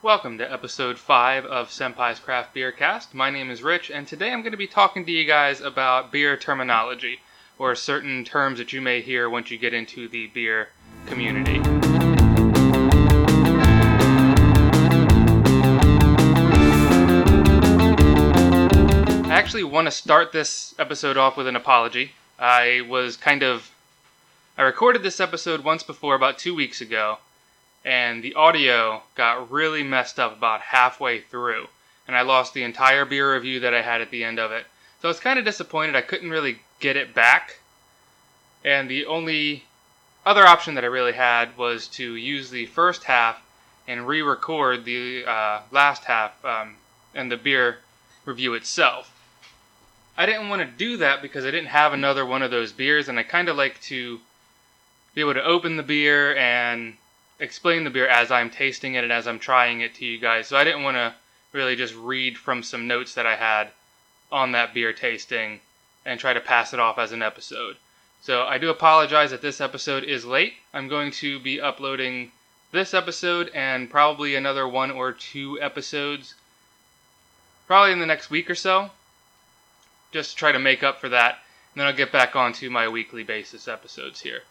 Welcome to episode 5 of Senpai's Craft Beer Cast. My name is Rich, and today I'm going to be talking to you guys about beer terminology, or certain terms that you may hear once you get into the beer community. I actually want to start this episode off with an apology. I recorded this episode once before, about 2 weeks ago, and the audio got really messed up about halfway through, and I lost the entire beer review that I had at the end of it. So I was kind of disappointed. I couldn't really get it back, and the only other option that I really had was to use the first half and re-record the last half and the beer review itself. I didn't want to do that because I didn't have another one of those beers, and I kind of like to be able to open the beer and explain the beer as I'm tasting it and as I'm trying it to you guys. So I didn't want to really just read from some notes that I had on that beer tasting and try to pass it off as an episode. So I do apologize that this episode is late. I'm going to be uploading this episode and probably another 1 or 2 episodes probably in the next week or so, just to try to make up for that. And then I'll get back onto my weekly basis episodes here.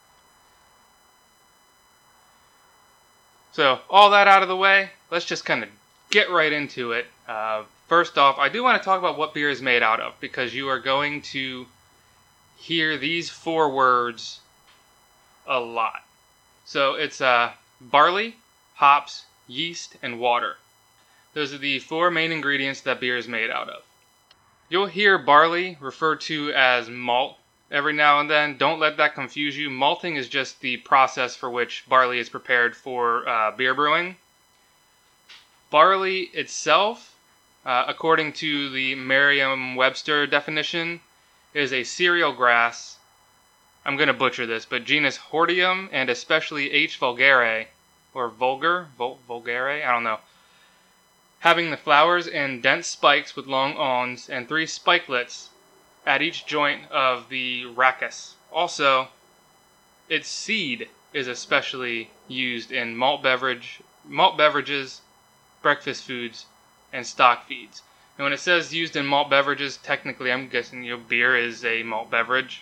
So, all that out of the way, let's just kind of get right into it. First off, I do want to talk about what beer is made out of, because you are going to hear these 4 words a lot. So, it's barley, hops, yeast, and water. Those are the 4 main ingredients that beer is made out of. You'll hear barley referred to as malt every now and then. Don't let that confuse you. Malting is just the process for which barley is prepared for beer brewing. Barley itself, according to the Merriam-Webster definition, is a cereal grass. I'm going to butcher this, but genus Hordeum and especially H. vulgare, or vulgare, I don't know, having the flowers in dense spikes with long awns and 3 spikelets at each joint of the rachis. Also, its seed is especially used in malt beverages, breakfast foods, and stock feeds. And when it says used in malt beverages, technically I'm guessing beer is a malt beverage.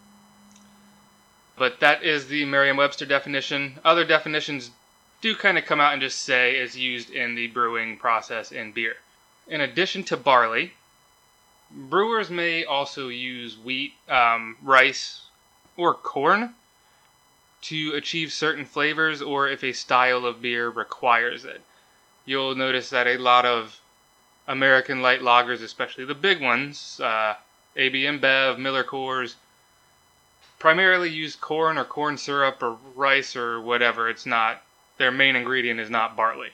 But that is the Merriam-Webster definition. Other definitions do kind of come out and just say it's used in the brewing process in beer. In addition to barley, brewers may also use wheat, rice, or corn to achieve certain flavors, or if a style of beer requires it. You'll notice that a lot of American light lagers, especially the big ones, AB InBev, Miller Coors, primarily use corn or corn syrup or rice or whatever. It's not, their main ingredient is not barley.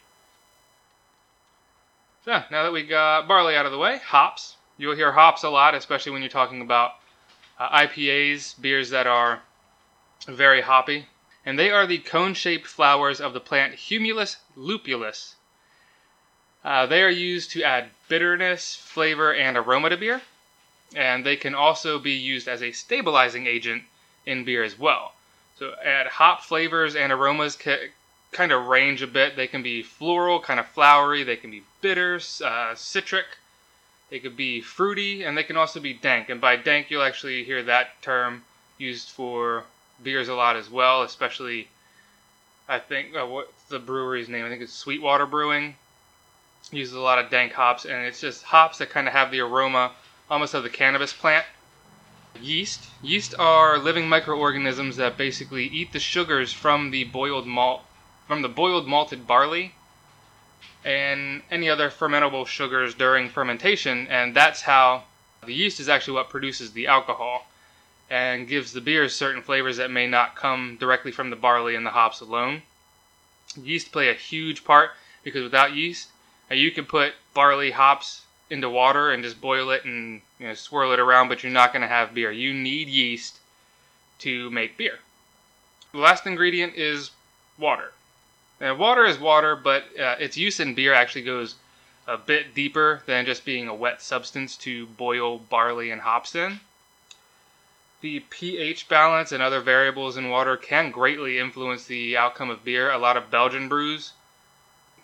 So, now that we got barley out of the way, hops. You'll hear hops a lot, especially when you're talking about IPAs, beers that are very hoppy. And they are the cone-shaped flowers of the plant Humulus lupulus. They are used to add bitterness, flavor, and aroma to beer. And they can also be used as a stabilizing agent in beer as well. So add hop flavors and aromas kind of range a bit. They can be floral, kind of flowery. They can be bitter, citric. They could be fruity, and they can also be dank. And by dank, you'll actually hear that term used for beers a lot as well, especially, I think, what's the brewery's name? I think it's Sweetwater Brewing. Uses a lot of dank hops, and it's just hops that kind of have the aroma almost of the cannabis plant. Yeast. Yeast are living microorganisms that basically eat the sugars from the boiled malted barley and any other fermentable sugars during fermentation, and that's how the yeast is actually what produces the alcohol and gives the beers certain flavors that may not come directly from the barley and the hops alone. Yeast play a huge part, because without yeast, you can put barley hops into water and just boil it and swirl it around, but you're not going to have beer. You need yeast to make beer. The last ingredient is water. And water is water, but its use in beer actually goes a bit deeper than just being a wet substance to boil barley and hops in. The pH balance and other variables in water can greatly influence the outcome of beer. A lot of Belgian brews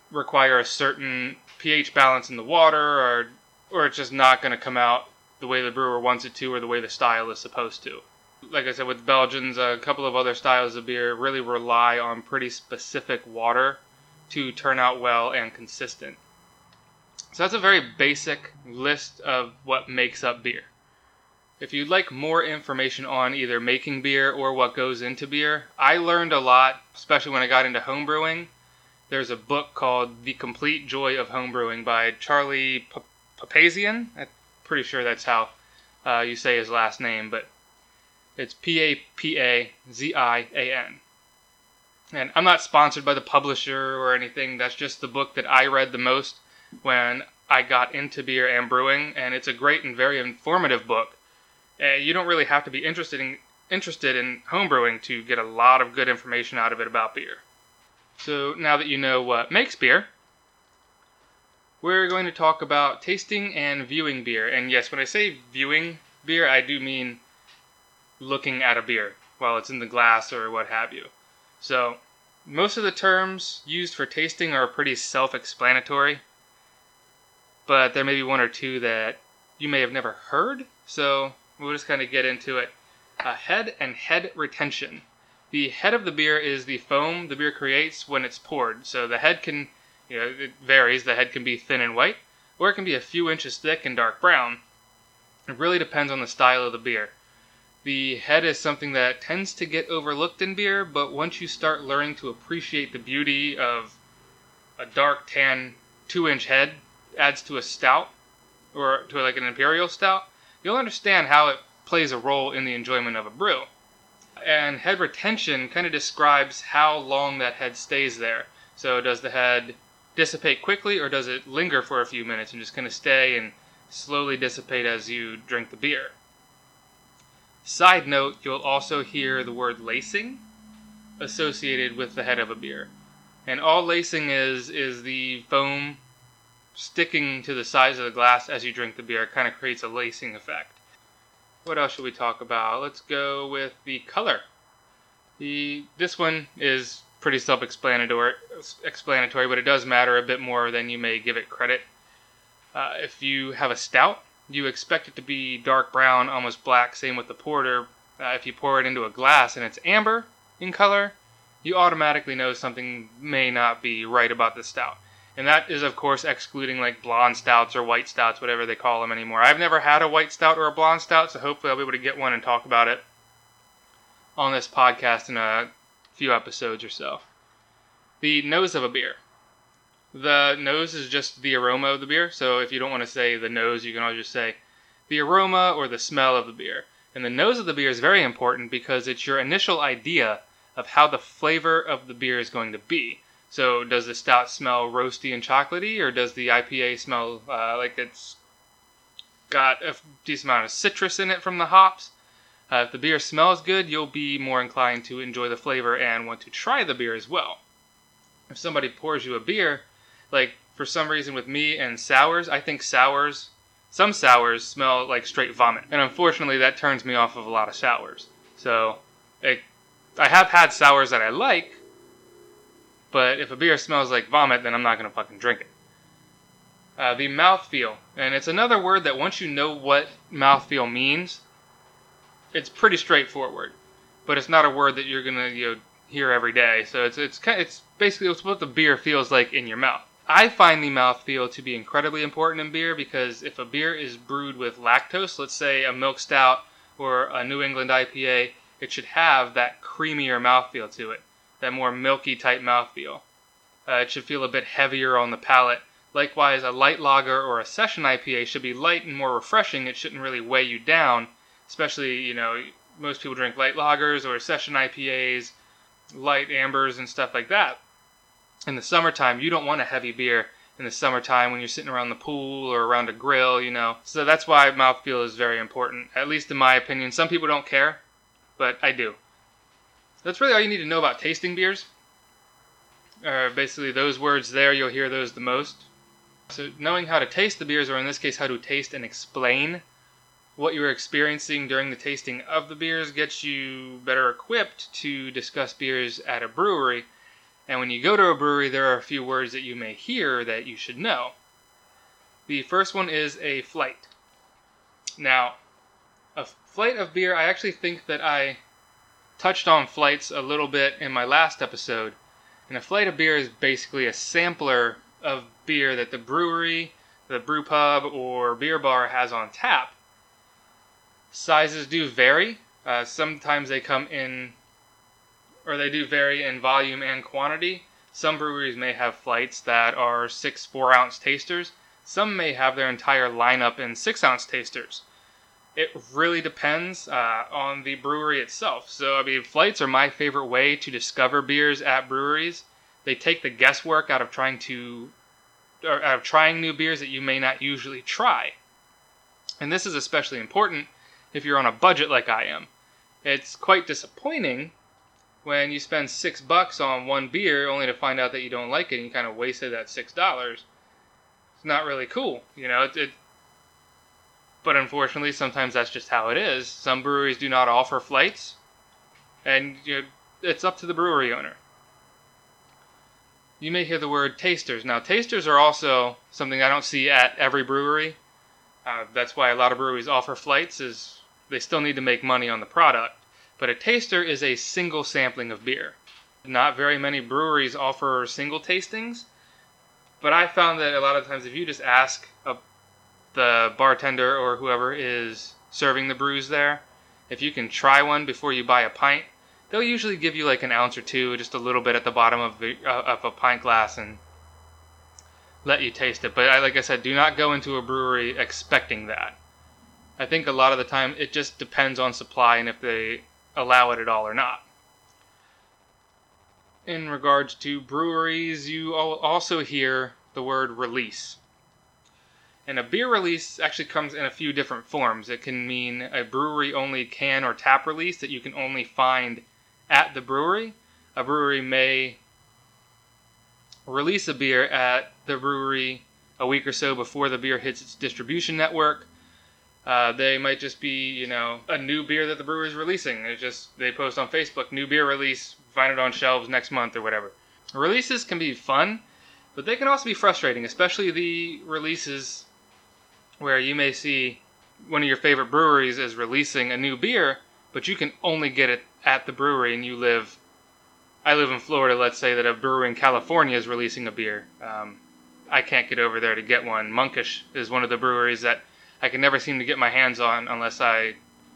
require a certain pH balance in the water, or it's just not going to come out the way the brewer wants it to or the way the style is supposed to. Like I said, with Belgians, a couple of other styles of beer really rely on pretty specific water to turn out well and consistent. So that's a very basic list of what makes up beer. If you'd like more information on either making beer or what goes into beer, I learned a lot, especially when I got into homebrewing. There's a book called The Complete Joy of Homebrewing by Charlie Papazian. I'm pretty sure that's how you say his last name, but it's Papazian. And I'm not sponsored by the publisher or anything. That's just the book that I read the most when I got into beer and brewing, and it's a great and very informative book. You don't really have to be interested in homebrewing to get a lot of good information out of it about beer. So now that you know what makes beer, we're going to talk about tasting and viewing beer. And yes, when I say viewing beer, I do mean looking at a beer while it's in the glass or what have you. So most of the terms used for tasting are pretty self-explanatory, but there may be one or two that you may have never heard, so we'll just kind of get into it. Head and head retention. The head of the beer is the foam the beer creates when it's poured. So the head can, it varies. The head can be thin and white, or it can be a few inches thick and dark brown. It really depends on the style of the beer. The head is something that tends to get overlooked in beer, but once you start learning to appreciate the beauty of a dark tan 2-inch head adds to a stout, or to like an imperial stout, you'll understand how it plays a role in the enjoyment of a brew. And head retention kind of describes how long that head stays there. So does the head dissipate quickly, or does it linger for a few minutes and just kind of stay and slowly dissipate as you drink the beer? Side note, you'll also hear the word lacing associated with the head of a beer. And all lacing is the foam sticking to the sides of the glass as you drink the beer. It kind of creates a lacing effect. What else should we talk about? Let's go with the color. This one is pretty self-explanatory, but it does matter a bit more than you may give it credit. If you have a stout, you expect it to be dark brown, almost black. Same with the porter. If you pour it into a glass and it's amber in color, you automatically know something may not be right about the stout. And that is, of course, excluding like blonde stouts or white stouts, whatever they call them anymore. I've never had a white stout or a blonde stout, so hopefully I'll be able to get one and talk about it on this podcast in a few episodes or so. The nose of a beer. The nose is just the aroma of the beer, so if you don't want to say the nose, you can always just say the aroma or the smell of the beer. And the nose of the beer is very important because it's your initial idea of how the flavor of the beer is going to be. So does the stout smell roasty and chocolatey, or does the IPA smell like it's got a decent amount of citrus in it from the hops? If the beer smells good, you'll be more inclined to enjoy the flavor and want to try the beer as well. If somebody pours you a beer, like for some reason with me and sours, I think some sours smell like straight vomit. And unfortunately that turns me off of a lot of sours. So I have had sours that I like, but if a beer smells like vomit, then I'm not going to fucking drink it. The mouthfeel. And it's another word that once you know what mouthfeel means, it's pretty straightforward. But it's not a word that you're going to hear every day. So it's basically what the beer feels like in your mouth. I find the mouthfeel to be incredibly important in beer because if a beer is brewed with lactose, let's say a milk stout or a New England IPA, it should have that creamier mouthfeel to it. That more milky type mouthfeel. It should feel a bit heavier on the palate. Likewise, a light lager or a session IPA should be light and more refreshing. It shouldn't really weigh you down. Especially, most people drink light lagers or session IPAs, light ambers and stuff like that. In the summertime, you don't want a heavy beer in the summertime when you're sitting around the pool or around a grill, So that's why mouthfeel is very important, at least in my opinion. Some people don't care, but I do. That's really all you need to know about tasting beers. Basically, those words there, you'll hear those the most. So knowing how to taste the beers, or in this case, how to taste and explain what you're experiencing during the tasting of the beers, gets you better equipped to discuss beers at a brewery. And when you go to a brewery, there are a few words that you may hear that you should know. The first one is a flight. Now, a flight of beer, I actually think that I touched on flights a little bit in my last episode. And a flight of beer is basically a sampler of beer that the brewery, the brew pub, or beer bar has on tap. Sizes do vary. Sometimes they come in, or they do vary in volume and quantity. Some breweries may have flights that are 6 4-ounce tasters. Some may have their entire lineup in 6-ounce tasters. It really depends on the brewery itself. So, flights are my favorite way to discover beers at breweries. They take the guesswork out of trying new beers that you may not usually try. And this is especially important if you're on a budget like I am. It's quite disappointing when you spend $6 on one beer only to find out that you don't like it and you kind of wasted that $6. It's not really cool, but unfortunately, sometimes that's just how it is. Some breweries do not offer flights, and it's up to the brewery owner. You may hear the word tasters. Now, tasters are also something I don't see at every brewery. That's why a lot of breweries offer flights, is they still need to make money on the product. But a taster is a single sampling of beer. Not very many breweries offer single tastings, but I found that a lot of times if you just ask the bartender or whoever is serving the brews there, if you can try one before you buy a pint, they'll usually give you like an ounce or two, just a little bit at the bottom of a pint glass, and let you taste it. But like I said, do not go into a brewery expecting that. I think a lot of the time it just depends on supply and if they allow it at all or not. In regards to breweries, you also hear the word release. And a beer release actually comes in a few different forms. It can mean a brewery-only can or tap release that you can only find at the brewery. A brewery may release a beer at the brewery a week or so before the beer hits its distribution network. They might just be, a new beer that the brewery is releasing. They post on Facebook, new beer release, find it on shelves next month or whatever. Releases can be fun, but they can also be frustrating, especially the releases where you may see one of your favorite breweries is releasing a new beer, but you can only get it at the brewery, and I live in Florida. Let's say that a brewery in California is releasing a beer. I can't get over there to get one. Monkish is one of the breweries that I can never seem to get my hands on unless I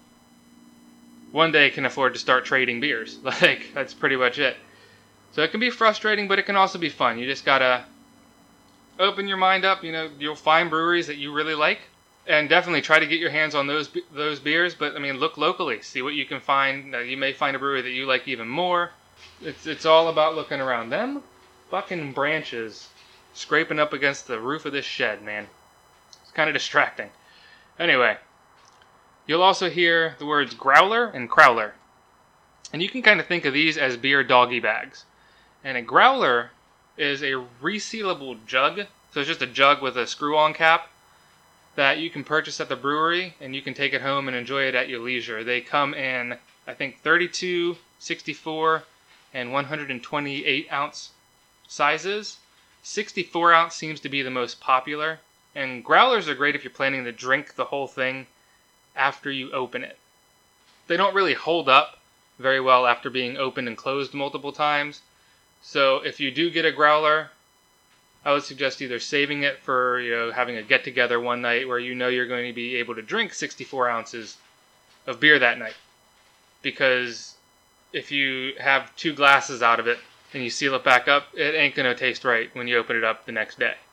one day can afford to start trading beers. That's pretty much it. So it can be frustrating, but it can also be fun. You just gotta open your mind up. You'll find breweries that you really like, and definitely try to get your hands on those beers. But look locally, see what you can find. You may find a brewery that you like even more. It's all about looking around. Them fucking branches scraping up against the roof of this shed, man. It's kind of distracting. Anyway, you'll also hear the words growler and crowler, and you can kind of think of these as beer doggy bags. And a growler is a resealable jug. So it's just a jug with a screw-on cap that you can purchase at the brewery, and you can take it home and enjoy it at your leisure. They come in, I think, 32, 64, and 128 ounce sizes. 64 ounce seems to be the most popular. And growlers are great if you're planning to drink the whole thing after you open it. They don't really hold up very well after being opened and closed multiple times. So if you do get a growler, I would suggest either saving it for having a get-together one night where you're going to be able to drink 64 ounces of beer that night. Because if you have 2 glasses out of it and you seal it back up, it ain't going to taste right when you open it up the next day.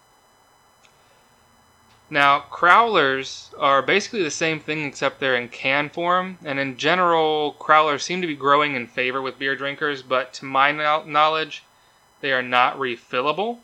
Now, crowlers are basically the same thing except they're in can form, and in general, crowlers seem to be growing in favor with beer drinkers, but to my knowledge, they are not refillable.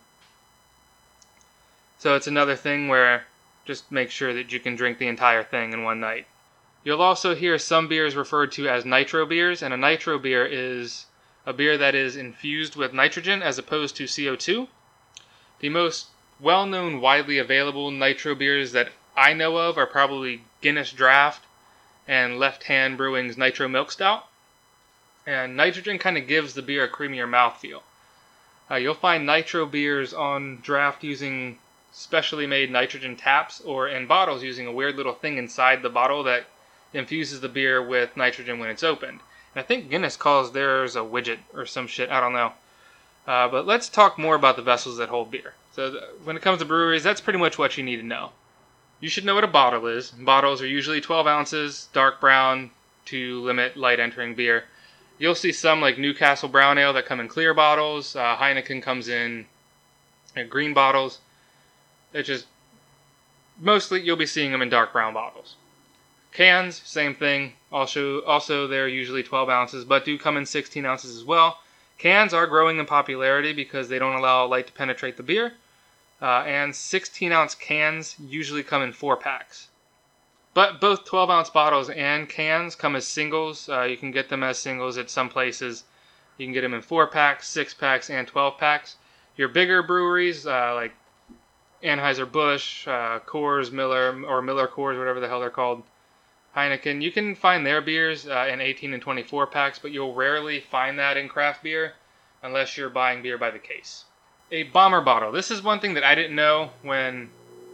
So it's another thing where just make sure that you can drink the entire thing in one night. You'll also hear some beers referred to as nitro beers, and a nitro beer is a beer that is infused with nitrogen as opposed to CO2. The most well-known, widely available nitro beers that I know of are probably Guinness Draught and Left Hand Brewing's Nitro Milk Stout. And nitrogen kind of gives the beer a creamier mouthfeel. You'll find nitro beers on draft using specially made nitrogen taps, or in bottles using a weird little thing inside the bottle that infuses the beer with nitrogen when it's opened. And I think Guinness calls theirs a widget or some shit, I don't know. But let's talk more about the vessels that hold beer. So when it comes to breweries, that's pretty much what you need to know. You should know what a bottle is. Bottles are usually 12 ounces, dark brown, to limit light entering beer. You'll see some like Newcastle Brown Ale that come in clear bottles. Heineken comes in green bottles. It's just, mostly you'll be seeing them in dark brown bottles. Cans, same thing. Also they're usually 12 ounces, but do come in 16 ounces as well. Cans are growing in popularity because they don't allow light to penetrate the beer. And 16-ounce cans usually come in 4-packs. But both 12-ounce bottles and cans come as singles. You can get them as singles at some places. You can get them in 4-packs, 6-packs, and 12-packs. Your bigger breweries, like Anheuser-Busch, Coors, Miller, or Miller Coors, whatever the hell they're called, Heineken, you can find their beers in 18 and 24-packs, but you'll rarely find that in craft beer unless you're buying beer by the case. A bomber bottle. This is one thing that I didn't know when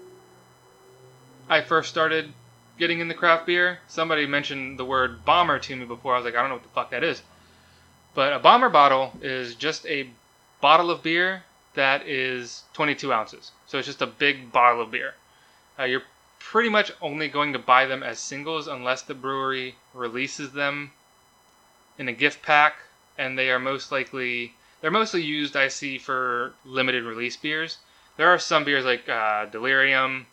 I first started getting into craft beer. Somebody mentioned the word bomber to me before. I was like, I don't know what the fuck that is. But a bomber bottle is just a bottle of beer that is 22 ounces. So it's just a big bottle of beer. You're pretty much only going to buy them as singles unless the brewery releases them in a gift pack, and they're mostly used, I see, for limited release beers. There are some beers like Delirium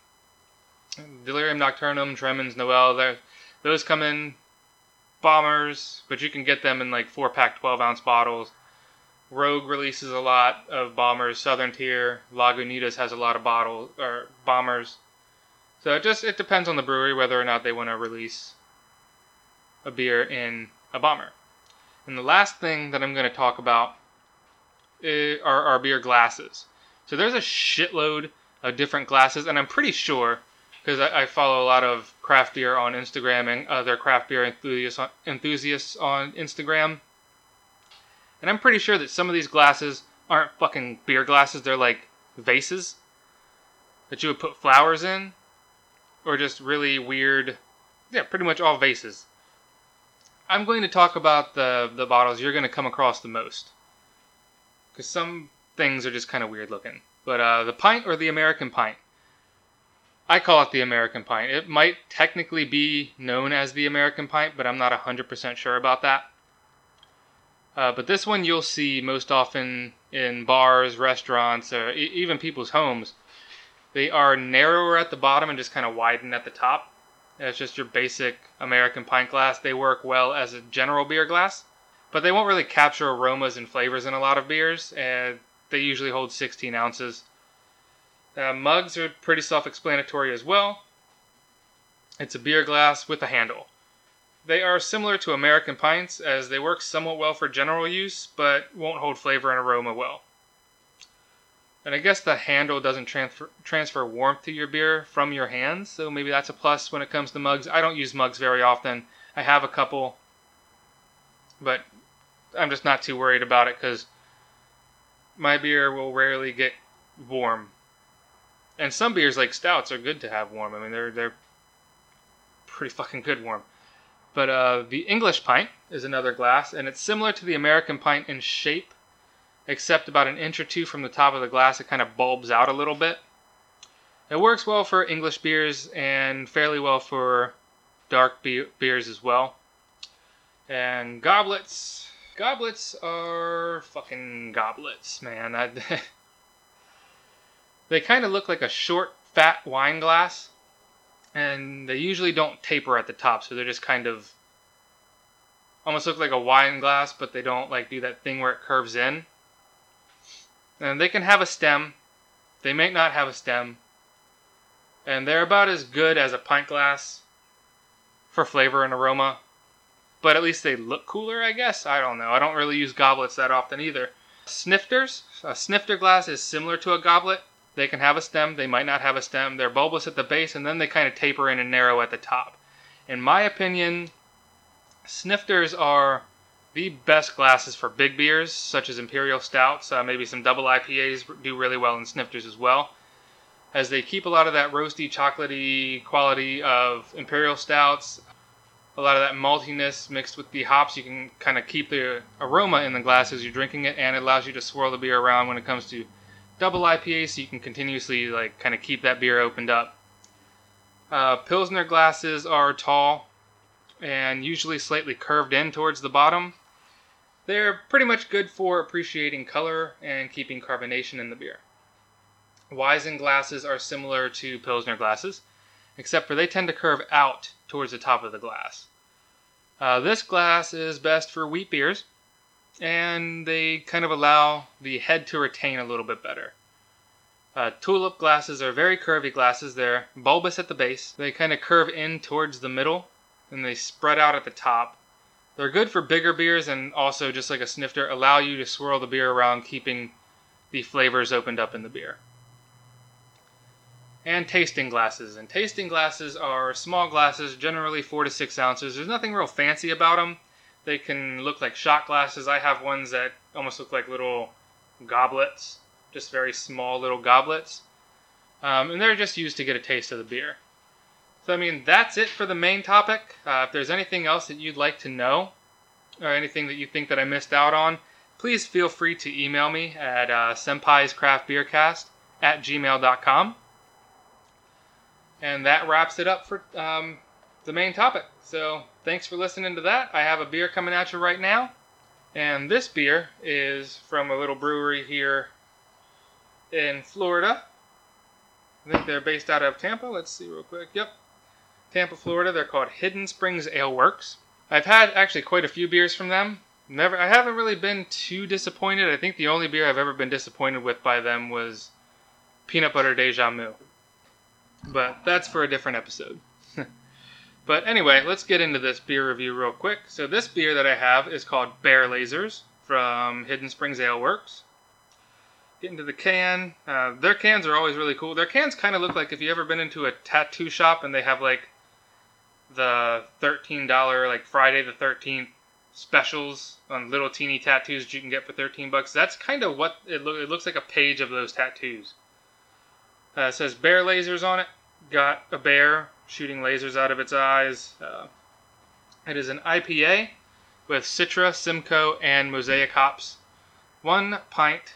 Nocturnum, Tremens, Noel. Those come in bombers, but you can get them in like 4-pack 12-ounce bottles. Rogue releases a lot of bombers. Southern Tier, Lagunitas has a lot of bombers. So it depends on the brewery whether or not they want to release a beer in a bomber. And the last thing that I'm going to talk about are beer glasses. So there's a shitload of different glasses, and I'm pretty sure, because I follow a lot of craft beer on Instagram and other craft beer enthusiasts on Instagram, and I'm pretty sure that some of these glasses aren't fucking beer glasses. They're like vases that you would put flowers in, or just really weird, pretty much all vases. I'm going to talk about the bottles you're going to come across the most, because some things are just kind of weird looking. But the pint or the American pint. I call it the American pint. It might technically be known as the American pint, but I'm not 100% sure about that. But this one you'll see most often in bars, restaurants, or even people's homes. They are narrower at the bottom and just kind of widen at the top. It's just your basic American pint glass. They work well as a general beer glass, but they won't really capture aromas and flavors in a lot of beers, and they usually hold 16 ounces. Mugs are pretty self-explanatory as well. It's a beer glass with a handle. They are similar to American pints as they work somewhat well for general use, but won't hold flavor and aroma well. And I guess the handle doesn't transfer warmth to your beer from your hands, so maybe that's a plus when it comes to mugs. I don't use mugs very often. I have a couple, but I'm just not too worried about it because my beer will rarely get warm. And some beers like stouts are good to have warm. I mean, they're pretty fucking good warm. But the English pint is another glass, and it's similar to the American pint in shape, except about an inch or two from the top of the glass, it kind of bulbs out a little bit. It works well for English beers and fairly well for dark beers as well. And goblets are fucking goblets, man. They kind of look like a short, fat wine glass, and they usually don't taper at the top, so they're just kind of almost look like a wine glass, but they don't like do that thing where it curves in. And they can have a stem. They may not have a stem. And they're about as good as a pint glass for flavor and aroma. But at least they look cooler, I guess. I don't know. I don't really use goblets that often either. Snifters. A snifter glass is similar to a goblet. They can have a stem. They might not have a stem. They're bulbous at the base, and then they kind of taper in and narrow at the top. In my opinion, snifters are the best glasses for big beers, such as Imperial Stouts. Maybe some double IPAs do really well in snifters as well, as they keep a lot of that roasty, chocolatey quality of Imperial Stouts. A lot of that maltiness mixed with the hops. You can kind of keep the aroma in the glass as you're drinking it, and it allows you to swirl the beer around when it comes to double IPAs, so you can continuously kind of keep that beer opened up. Pilsner glasses are tall and usually slightly curved in towards the bottom. They're pretty much good for appreciating color and keeping carbonation in the beer. Weizen glasses are similar to Pilsner glasses, except for they tend to curve out towards the top of the glass. This glass is best for wheat beers, and they kind of allow the head to retain a little bit better. Tulip glasses are very curvy glasses. They're bulbous at the base. They kind of curve in towards the middle, and they spread out at the top. They're good for bigger beers, and also, just like a snifter, allow you to swirl the beer around, keeping the flavors opened up in the beer. And tasting glasses. And tasting glasses are small glasses, generally 4 to 6 ounces. There's nothing real fancy about them. They can look like shot glasses. I have ones that almost look like little goblets, just very small little goblets. And they're just used to get a taste of the beer. So, that's it for the main topic. If there's anything else that you'd like to know, or anything that you think that I missed out on, please feel free to email me at senpaiscraftbeercast@gmail.com. And that wraps it up for the main topic. So thanks for listening to that. I have a beer coming at you right now. And this beer is from a little brewery here in Florida. I think they're based out of Tampa. Let's see real quick. Yep. Tampa, Florida. They're called Hidden Springs Ale Works. I've had actually quite a few beers from them. I haven't really been too disappointed. I think the only beer I've ever been disappointed with by them was Peanut Butter Deja Mu. But that's for a different episode. But anyway, let's get into this beer review real quick. So this beer that I have is called Bear Lasers from Hidden Springs Ale Works. Get into the can. Their cans are always really cool. Their cans kind of look like if you ever been into a tattoo shop and they have the $13 Friday the 13th specials on little teeny tattoos that you can get for $13. That's kind of what it looks like, a page of those tattoos. It says Bear Lasers on it. Got a bear shooting lasers out of its eyes. It is an IPA with Citra, Simcoe, and Mosaic hops. 1 pint,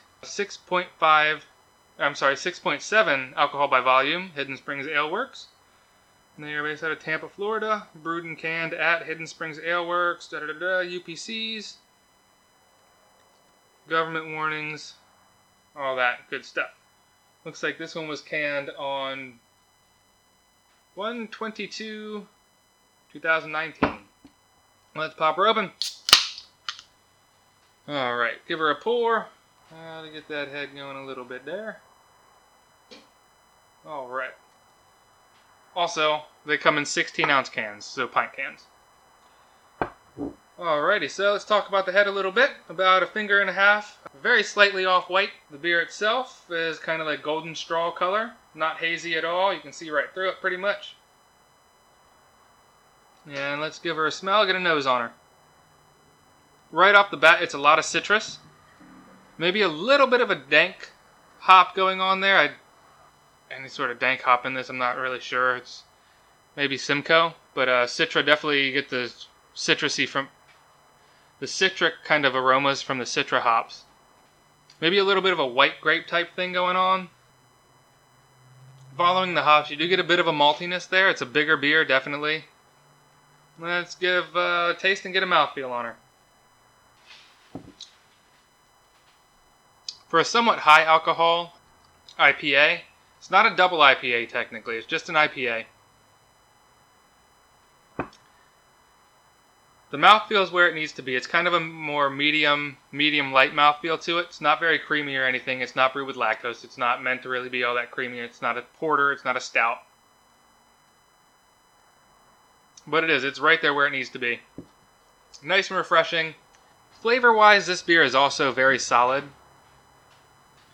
6.7 alcohol by volume, Hidden Springs Ale Works. And they are based out of Tampa, Florida. Brewed and canned at Hidden Springs Ale Works. UPCs. Government warnings. All that good stuff. Looks like this one was canned on 1/22/2019. Let's pop her open. Alright, give her a pour. To get that head going a little bit there. Alright. Also, they come in 16-ounce cans, so pint cans. Alrighty, so let's talk about the head a little bit. About 1.5 fingers. Very slightly off-white. The beer itself is kind of like golden straw color. Not hazy at all. You can see right through it pretty much. And let's give her a smell. Get a nose on her. Right off the bat, it's a lot of citrus. Maybe a little bit of a dank hop going on there. Any sort of dank hop in this, I'm not really sure. It's maybe Simcoe. But Citra, definitely you get the citrusy from the citric kind of aromas from the Citra hops. Maybe a little bit of a white grape type thing going on. Following the hops, you do get a bit of a maltiness there. It's a bigger beer, definitely. Let's give a taste and get a mouthfeel on her. For a somewhat high alcohol IPA, it's not a double IPA technically, it's just an IPA. The mouthfeel is where it needs to be. It's kind of a more medium light mouthfeel to it. It's not very creamy or anything. It's not brewed with lactose. It's not meant to really be all that creamy. It's not a porter. It's not a stout. But it is. It's right there where it needs to be. Nice and refreshing. Flavor-wise, this beer is also very solid.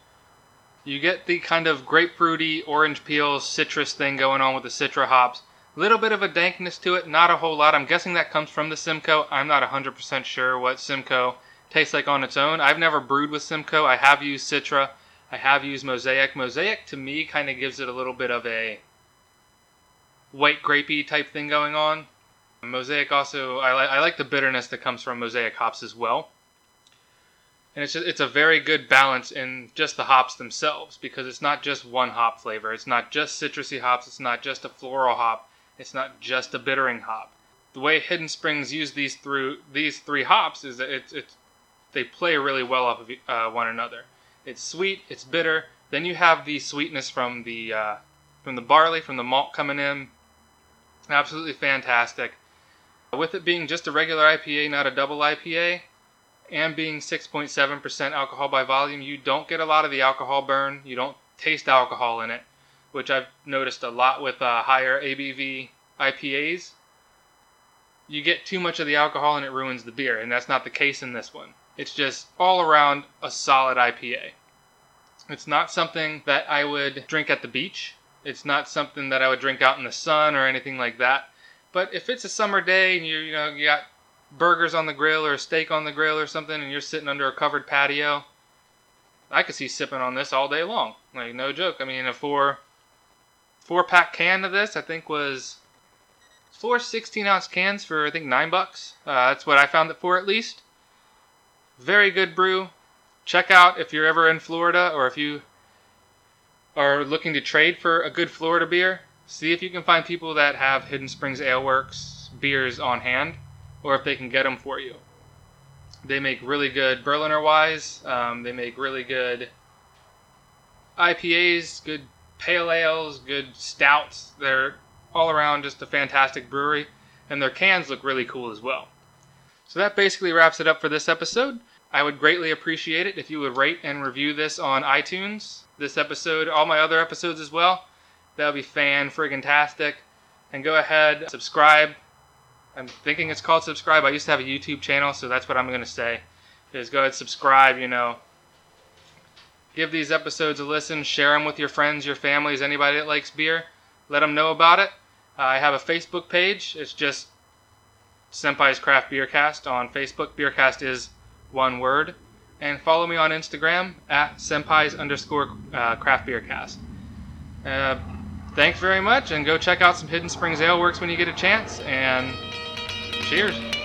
You get the kind of grapefruity, orange peel, citrus thing going on with the Citra hops. Little bit of a dankness to it, not a whole lot. I'm guessing that comes from the Simcoe. I'm not 100% sure what Simcoe tastes like on its own. I've never brewed with Simcoe. I have used Citra. I have used Mosaic. Mosaic to me kind of gives it a little bit of a white grapey type thing going on. Mosaic also, I like the bitterness that comes from Mosaic hops as well. And it's a very good balance in just the hops themselves, because it's not just one hop flavor. It's not just citrusy hops. It's not just a floral hop. It's not just a bittering hop. The way Hidden Springs use these three hops is that they play really well off of one another. It's sweet, it's bitter. Then you have the sweetness from the barley, from the malt coming in. Absolutely fantastic. With it being just a regular IPA, not a double IPA, and being 6.7% alcohol by volume, you don't get a lot of the alcohol burn. You don't taste alcohol in it, which I've noticed a lot with higher ABV IPAs. You get too much of the alcohol and it ruins the beer, and that's not the case in this one. It's just all around a solid IPA. It's not something that I would drink at the beach. It's not something that I would drink out in the sun or anything like that. But if it's a summer day and you got burgers on the grill or a steak on the grill or something, and you're sitting under a covered patio, I could see sipping on this all day long. Like, no joke. I mean, a four-pack can of this, I think, was 4 16-ounce cans for, I think, $9. That's what I found it for, at least. Very good brew. Check out if you're ever in Florida, or if you are looking to trade for a good Florida beer. See if you can find people that have Hidden Springs Ale Works beers on hand, or if they can get them for you. They make really good Berliner Weiss. They make really good IPAs, good pale ales, good stouts. They're all around just a fantastic brewery, and their cans look really cool as well. So that basically wraps it up for this episode. I would greatly appreciate it if you would rate and review this on iTunes. This episode, all my other episodes as well. That would be fan-friggin-tastic. And go ahead, subscribe. I'm thinking it's called subscribe. I used to have a YouTube channel, so that's what I'm going to say. Is go ahead, subscribe, Give these episodes a listen. Share them with your friends, your families, anybody that likes beer. Let them know about it. I have a Facebook page. It's just Senpai's Craft Beer Cast on Facebook. Beercast is one word. And follow me on Instagram at Senpai's_Craft Beer Cast. Thanks very much, and go check out some Hidden Springs Ale Works when you get a chance, and cheers.